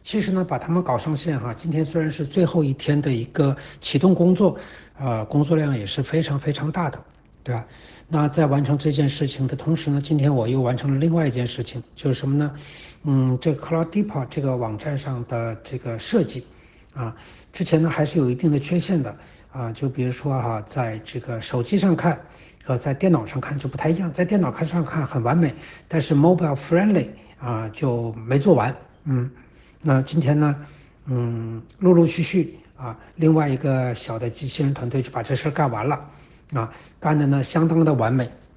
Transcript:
其实呢，把它们搞上线哈，今天虽然是最后一天的一个启动工作，工作量也是非常非常大的，对吧？那在完成这件事情的同时呢，今天我又完成了另外一件事情，就是什么呢？这个 Cloud Depot 这个网站上的这个设计，之前呢还是有一定的缺陷的，就比如说哈，在这个手机上看和在电脑上看就不太一样，在电脑上看很完美，但是 mobile friendly 就没做完，那今天呢，陆陆续续另外一个小的机器人团队就把这事儿干完了，干的呢相当的完美。